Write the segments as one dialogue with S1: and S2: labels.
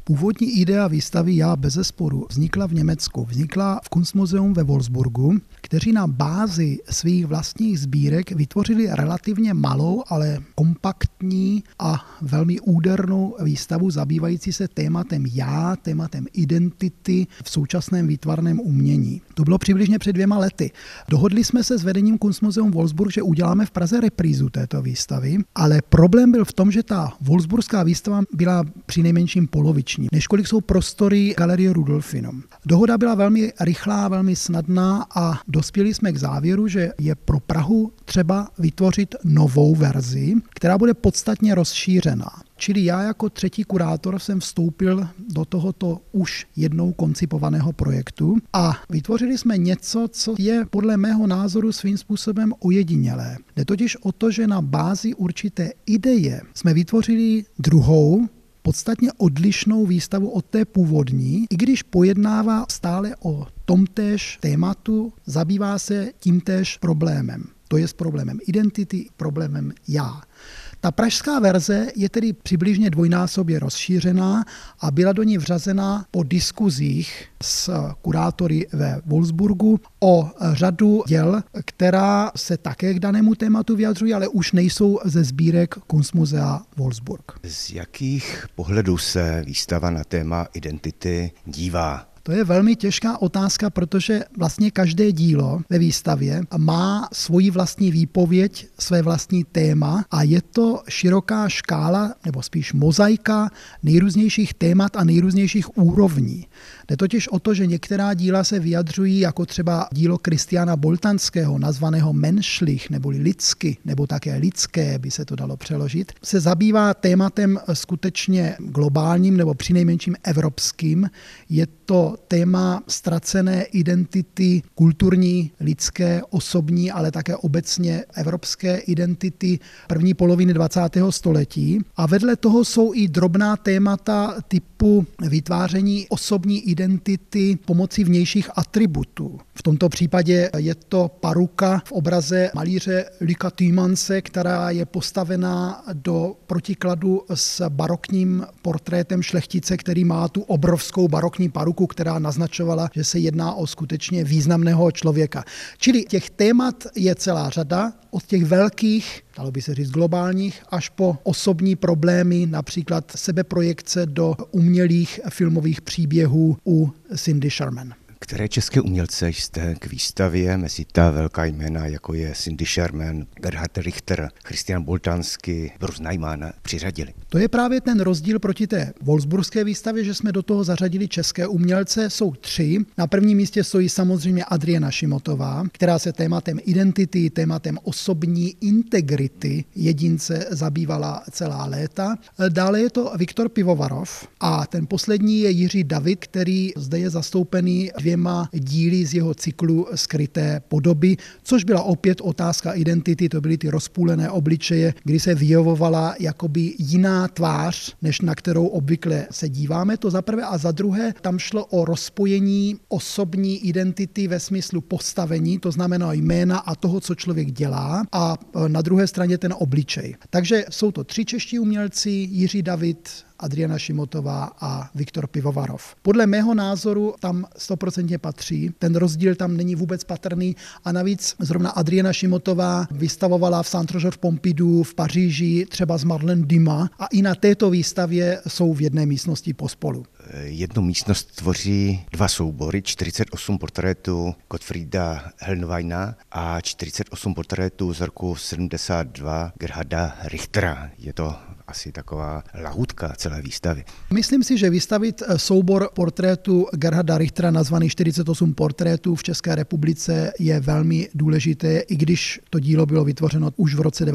S1: Původní idea výstavy Já bezesporu vznikla v Německu. Vznikla v Kunstmuseum ve Wolfsburgu, kteří na bázi svých vlastních sbírek vytvořili relativně malou, ale kompaktní a velmi údernou výstavu zabývající se tématem já, tématem identity v současném výtvarném umění. To bylo přibližně před 2 lety. Dohodli jsme se s vedením Kunstmuseum Wolfsburg, že uděláme v Praze reprízu této výstavy, ale problém byl v tom, že ta wolfsburská výstava byla přinejmenším poloviční, než kolik jsou prostory Galerie Rudolfinum. Dohoda byla velmi rychlá, velmi snadná a dospěli jsme k závěru, že je pro Prahu třeba vytvořit novou verzi, která bude podstatně rozšířená. Čili já jako třetí kurátor jsem vstoupil do tohoto už jednou koncipovaného projektu a vytvořili jsme něco, co je podle mého názoru svým způsobem ojedinělé. Jde totiž o to, že na bázi určité ideje jsme vytvořili druhou, podstatně odlišnou výstavu od té původní, i když pojednává stále o tomtéž tématu, zabývá se tímtéž problémem. To je s problémem identity, problémem já. Ta pražská verze je tedy přibližně dvojnásobně rozšířená a byla do ní vřazena po diskuzích s kurátory ve Wolfsburgu o řadu děl, která se také k danému tématu vyjadřují, ale už nejsou ze sbírek Kunstmusea Wolfsburg.
S2: Z jakých pohledů se výstava na téma identity dívá?
S1: To je velmi těžká otázka, protože vlastně každé dílo ve výstavě má svoji vlastní výpověď, své vlastní téma a je to široká škála, nebo spíš mozaika nejrůznějších témat a nejrůznějších úrovní. Jde totiž o to, že některá díla se vyjadřují jako třeba dílo Kristiana Boltanského, nazvaného Menschlich, neboli lidsky, nebo také lidské, by se to dalo přeložit, se zabývá tématem skutečně globálním nebo přinejmenším evropským. Je to téma ztracené identity kulturní, lidské, osobní, ale také obecně evropské identity první poloviny 20. století. A vedle toho jsou i drobná témata typu vytváření osobní identity pomocí vnějších atributů. V tomto případě je to paruka v obraze malíře Luca Tiemanse, která je postavená do protikladu s barokním portrétem šlechtice, který má tu obrovskou barokní paruku, která naznačovala, že se jedná o skutečně významného člověka. Čili těch témat je celá řada, od těch velkých, dalo by se říct globálních, až po osobní problémy, například sebeprojekce do umělých filmových příběhů u Cindy Sherman.
S2: Které české umělce jste k výstavě mezi ta velká jména, jako je Cindy Sherman, Gerhard Richter, Christian Boltanský, Bruce Naumann, přiřadili?
S1: To je právě ten rozdíl proti té wolfsburské výstavě, že jsme do toho zařadili české umělce. Jsou 3. Na prvním místě stojí samozřejmě Adriana Šimotová, která se tématem identity, tématem osobní integrity jedince zabývala celá léta. Dále je to Viktor Pivovarov a ten poslední je Jiří David, který zde je zastoupený 2 díly z jeho cyklu Skryté podoby, což byla opět otázka identity, to byly ty rozpůlené obličeje, kdy se vyjevovala jakoby jiná tvář, než na kterou obvykle se díváme, to za prvé, a za druhé tam šlo o rozpojení osobní identity ve smyslu postavení, to znamená jména a toho, co člověk dělá, a na druhé straně ten obličej. Takže jsou to 3 čeští umělci, Jiří David, Adriana Šimotová a Viktor Pivovarov. Podle mého názoru tam 100% patří, ten rozdíl tam není vůbec patrný a navíc zrovna Adriana Šimotová vystavovala v Centre Pompidou v Paříži třeba s Marlène Dumas a i na této výstavě jsou v jedné místnosti pospolu.
S2: Jednu místnost tvoří 2 soubory, 48 portrétů Gottfrieda Helnweina a 48 portrétů z roku 72 Gerharda Richtera. Je to asi taková lahůdka celé výstavy.
S1: Myslím si, že vystavit soubor portrétů Gerharda Richtera nazvaný 48 portrétů v České republice je velmi důležité, i když to dílo bylo vytvořeno už v roce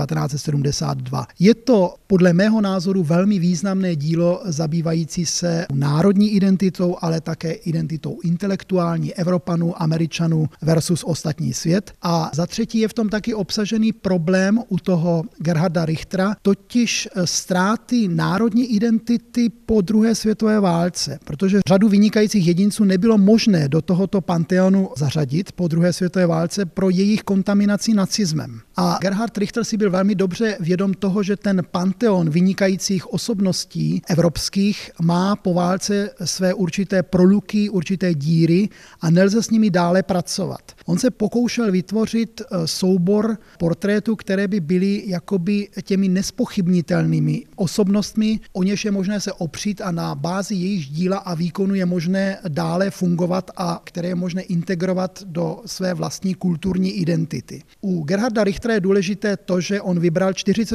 S1: 1972. Je to podle mého názoru velmi významné dílo zabývající se národní identitou, ale také identitou intelektuální Evropanů, Američanů versus ostatní svět. A za třetí je v tom taky obsažený problém u toho Gerharda Richtera, totiž ztráty národní identity po druhé světové válce, protože řadu vynikajících jedinců nebylo možné do tohoto panteonu zařadit po druhé světové válce pro jejich kontaminaci nacismem. A Gerhard Richter si byl velmi dobře vědom toho, že ten panteon vynikajících osobností evropských má po válce své určité proluky, určité díry a nelze s nimi dále pracovat. On se pokoušel vytvořit soubor portrétů, které by byly jakoby těmi nespochybnitelnými osobnostmi, o něž je možné se opřít a na bázi jejich díla a výkonu je možné dále fungovat a které je možné integrovat do své vlastní kulturní identity. U Gerharda Richtera je důležité to, že on vybral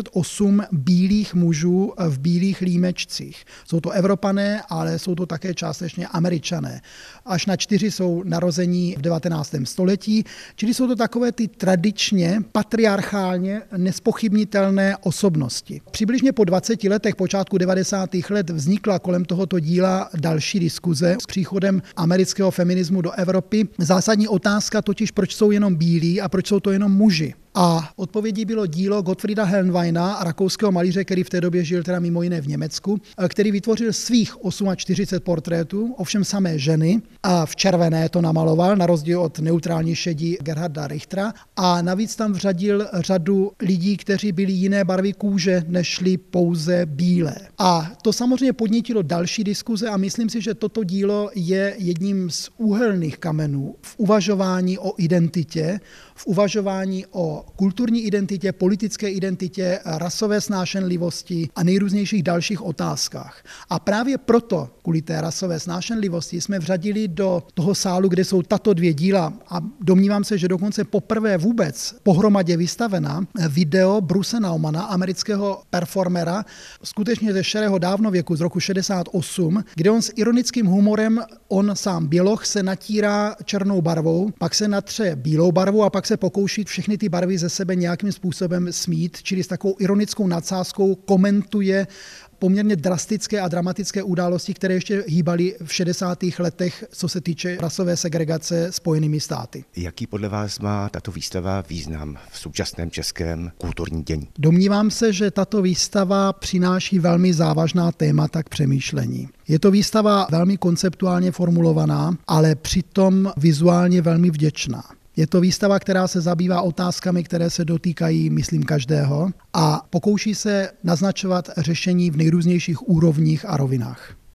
S1: 48 bílých mužů v bílých límečcích. Jsou to Evropané, ale jsou to také částečně Američané. Až na 4 jsou narození v 19. století, čili jsou to takové ty tradičně, patriarchálně nespochybnitelné osobnosti. Přibližně po 20 letech, počátku 90. let, vznikla kolem tohoto díla další diskuze s příchodem amerického feminismu do Evropy. Zásadní otázka totiž, proč jsou jenom bílí a proč jsou to jenom muži. A odpovědí bylo dílo Gottfrieda Helnweina, rakouského malíře, který v té době žil teda mimo jiné v Německu, který vytvořil svých 48 portrétů, ovšem samé ženy, a v červené to namaloval, na rozdíl od neutrální šedí Gerharda Richtera, a navíc tam vřadil řadu lidí, kteří byli jiné barvy kůže, nežli pouze bílé. A to samozřejmě podnítilo další diskuze a myslím si, že toto dílo je jedním z úhelných kamenů v uvažování o identitě, v uvažování o kulturní identitě, politické identitě, rasové snášenlivosti a nejrůznějších dalších otázkách. A právě proto, kvůli té rasové snášenlivosti, jsme vřadili do toho sálu, kde jsou tato 2 díla, a domnívám se, že dokonce poprvé vůbec pohromadě vystavená, video Bruce Naumana, amerického performera, skutečně ze šerého dávnověku, z roku 68, kde on s ironickým humorem, on sám běloch, se natírá černou barvou, pak se natře bílou barvou a pak se pokouší všechny ty barvy ze sebe nějakým způsobem smít, čili s takovou ironickou nadsázkou komentuje poměrně drastické a dramatické události, které ještě hýbaly v 60. letech, co se týče rasové segregace Spojenými státy.
S2: Jaký podle vás má tato výstava význam v současném českém kulturním dění?
S1: Domnívám se, že tato výstava přináší velmi závažná témata k přemýšlení. Je to výstava velmi konceptuálně formulovaná, ale přitom vizuálně velmi vděčná. Je to výstava, která se zabývá otázkami, které se dotýkají, myslím, každého a pokouší se naznačovat řešení v nejrůznějších úrovních a rovinách.